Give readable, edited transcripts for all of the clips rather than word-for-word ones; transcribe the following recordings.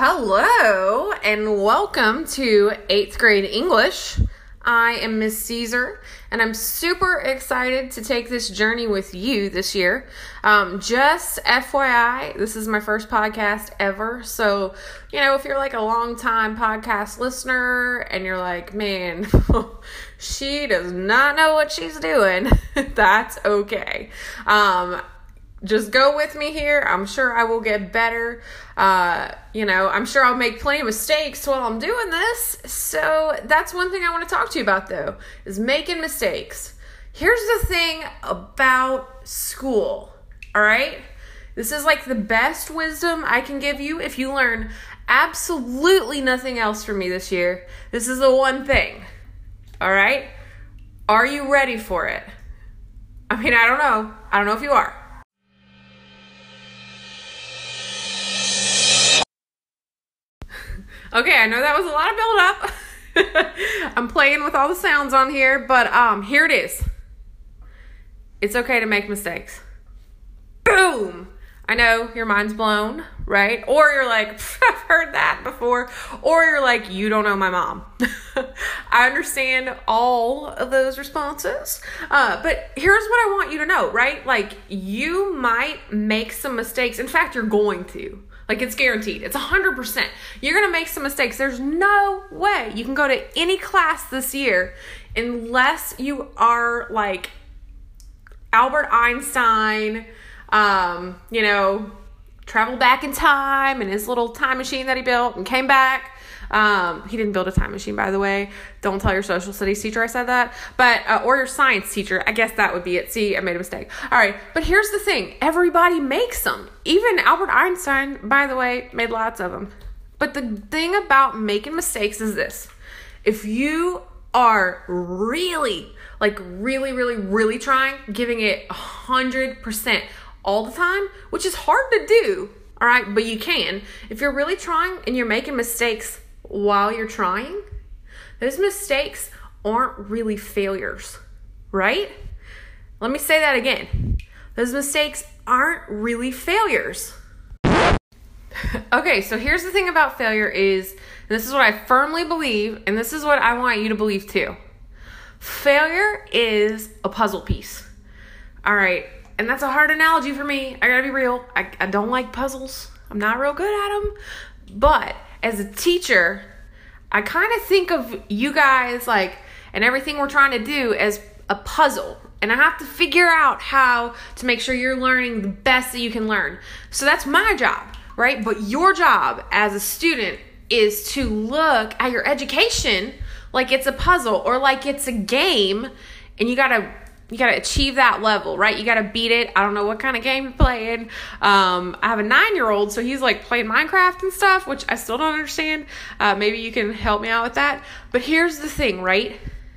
Hello and welcome to 8th grade English. I am Miss Caesar and I'm super excited to take this journey with you this year. Just FYI, this is my first podcast ever. So, if you're like a long time podcast listener and you're like, man, she does not know what she's doing, that's okay. Just go with me here. I'm sure I will get better. I'm sure I'll make plenty of mistakes while I'm doing this. So that's one thing I want to talk to you about, though, is making mistakes. Here's the thing about school, all right? This is like the best wisdom I can give you. If you learn absolutely nothing else from me this year, this is the one thing, all right? Are you ready for it? I don't know. I don't know if you are. Okay, I know that was a lot of build-up. I'm playing with all the sounds on here, but here it is. It's okay to make mistakes. Boom! I know your mind's blown, right? Or you're like, I've heard that before. Or you're like, you don't know my mom. I understand all of those responses. But here's what I want you to know, right? Like, you might make some mistakes. In fact, you're going to. Like, it's guaranteed. It's 100%. You're going to make some mistakes. There's no way you can go to any class this year unless you are like Albert Einstein, traveled back in time in his little time machine that he built and came back. He didn't build a time machine, by the way. Don't tell your social studies teacher I said that. But, or your science teacher. I guess that would be it. See, I made a mistake. All right. But here's the thing. Everybody makes them. Even Albert Einstein, by the way, made lots of them. But the thing about making mistakes is this. If you are really trying, giving it 100% all the time, which is hard to do, all right, but you can. If you're really trying and you're making mistakes while you're trying, those mistakes aren't really failures, right? Let me say that again. Those mistakes aren't really failures. Okay, so here's the thing about failure is, and this is what I firmly believe, and this is what I want you to believe too. Failure is a puzzle piece. All right, and that's a hard analogy for me. I gotta be real. I don't like puzzles. I'm not real good at them. But as a teacher, I kind of think of you guys and everything we're trying to do as a puzzle. And I have to figure out how to make sure you're learning the best that you can learn. So that's my job, right? But your job as a student is to look at your education like it's a puzzle or like it's a game, and you gotta achieve that level, right? You gotta beat it. I don't know what kind of game you're playing. I have a 9-year-old, so he's playing Minecraft and stuff, which I still don't understand. Maybe you can help me out with that. But here's the thing, right?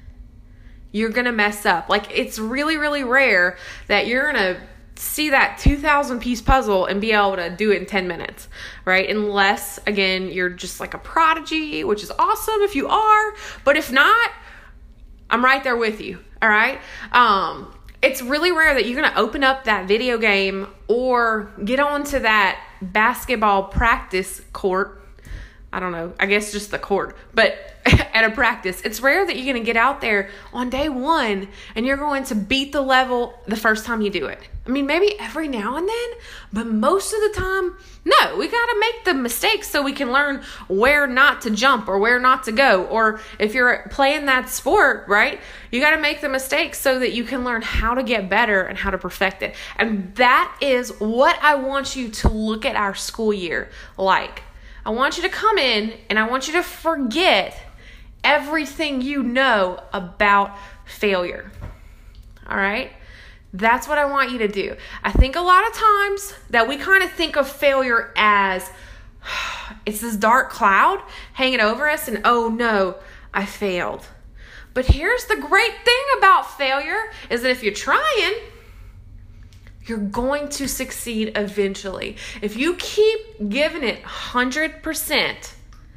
You're gonna mess up. It's really, really rare that you're gonna see that 2,000 piece puzzle and be able to do it in 10 minutes, right? Unless, again, you're just like a prodigy, which is awesome if you are. But if not, I'm right there with you, all right? It's really rare that you're going to open up that video game or get onto that basketball practice court. I don't know. I guess just the court. But at a practice, it's rare that you're going to get out there on day one and you're going to beat the level the first time you do it. Maybe every now and then, but most of the time, no. We got to make the mistakes so we can learn where not to jump or where not to go. Or if you're playing that sport, right, you got to make the mistakes so that you can learn how to get better and how to perfect it. And that is what I want you to look at our school year like. I want you to come in and I want you to forget everything you know about failure. All right? That's what I want you to do. I think a lot of times that we kind of think of failure as it's this dark cloud hanging over us and, oh no, I failed. But here's the great thing about failure is that if you're trying, you're going to succeed eventually. If you keep giving it 100%,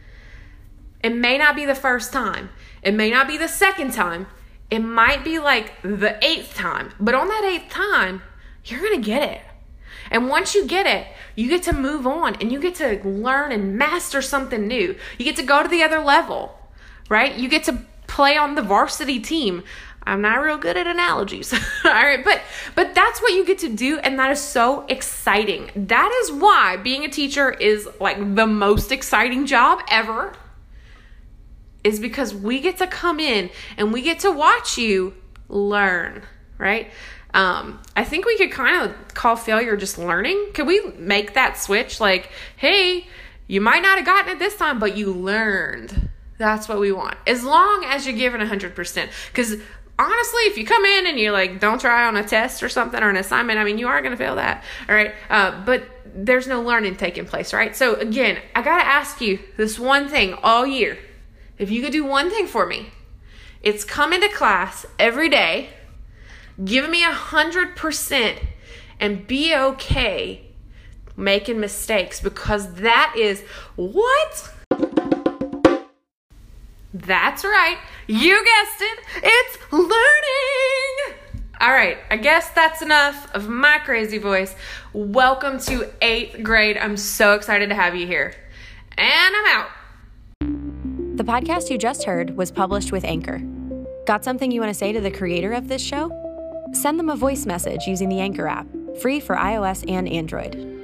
it may not be the first time. It may not be the second time. It might be the 8th time. But on that 8th time, you're going to get it. And once you get it, you get to move on and you get to learn and master something new. You get to go to the other level, right? You get to play on the varsity team. I'm not real good at analogies. All right, but that's what you get to do, and that is so exciting. That is why being a teacher is like the most exciting job ever, is because we get to come in and we get to watch you learn, right? I think we could kind of call failure just learning. Could we make that switch? Like, hey, you might not have gotten it this time, but you learned. That's what we want. As long as you're giving 100%. Because honestly, if you come in and you like don't try on a test or something or an assignment, I mean, you are going to fail that. All right. But there's no learning taking place, right? So again, I got to ask you this one thing all year. If you could do one thing for me, it's come into class every day, give me 100% and be okay making mistakes, because that is what? That's right. You guessed it. It's learning. All right. I guess that's enough of my crazy voice. Welcome to 8th grade. I'm so excited to have you here. And I'm out. The podcast you just heard was published with Anchor. Got something you want to say to the creator of this show? Send them a voice message using the Anchor app, free for iOS and Android.